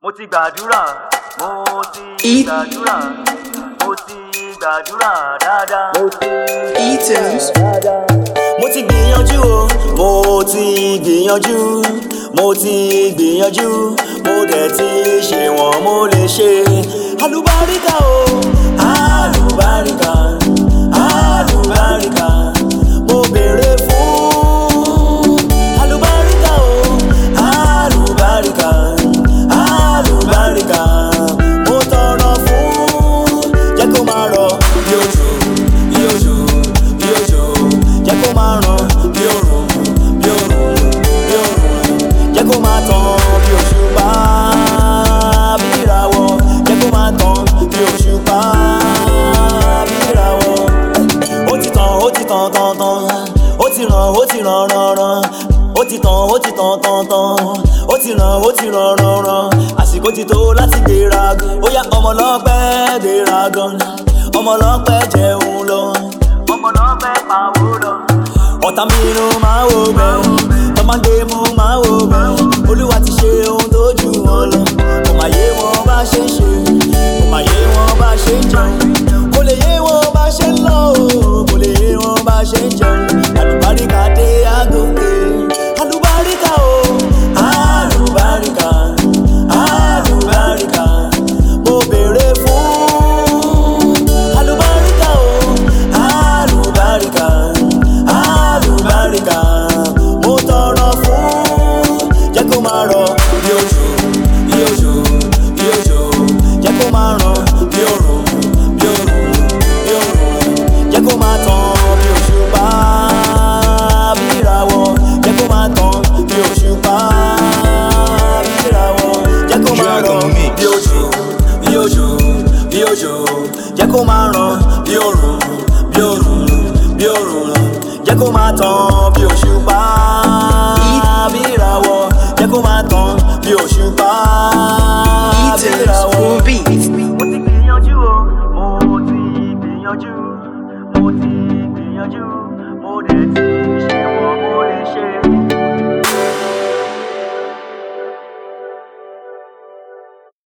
mo ti gbàdúrà dáadáa. E-tunes. mo ti gbìyànjú mo dẹ̀ ti ṣe wọ́n mo lè ṣe. Àlùbáríkà o àlùbáríkà mo béèrè fún. Àlùbáríkà o àlùbáríkà mo tọrọ fún. Jẹ́ kó máa rọ̀ bí òjò jẹ́ kó máa ràn bí òrùn jẹ́ kó máa tàn bí òṣùpá bí ìràwọ̀ jẹ́ kó máa tàn bí òṣùpá bí ìràwọ̀. Ó ti tàn ó ti ràn ó ti tàn ó ti ràn àsìkò ti tó láti gbéra. Ó yá ọmọ ọlọ́pẹ́ gbéra gan, ọmọ ọlọ́pẹ́ jẹun lọ, ọmọ ọlọ́pẹ́ pawó lọ. Ọ̀tá mi ló máa wò bẹ́ẹ̀, tọ́mọdé mú máa wò bẹ́ẹ̀. Olúwa ti ṣe ohun tó jù wọn lọ, kò máa yé wọn bá ṣe ń ṣe, kò máa yé wọn bá ṣe ń jẹun, kò lè yé wọn bá ṣe ń lọ, kò lè yé wọn bá ṣe ń jẹun. Àlùbáríkà dé àgòkè, àlùbáríkà o àlùbáríkà mo béèrè fún. Àlùbáríkà o àlùbáríkà mo tọrọ fún. Jẹ́ kó máa rọ̀ bí òjò jẹ́ kó máa ràn bí òrùn jẹ́ kó máa tàn bí òṣùpá bí ìràwọ̀ jẹ́ kó máa tàn bí òṣùpá bí ìràwọ̀ jẹ́ kó máa rọ̀ bí òjò jẹ́ kó máa ràn bí òrùn jẹ́ kó máa tàn bí òṣùpá bí ìràwọ̀ jẹ́ kó máa tàn bí òṣùpá bí ìràwọ̀. E-tunes. Beat. Mo ti gbìyànjú mo dẹ̀ ti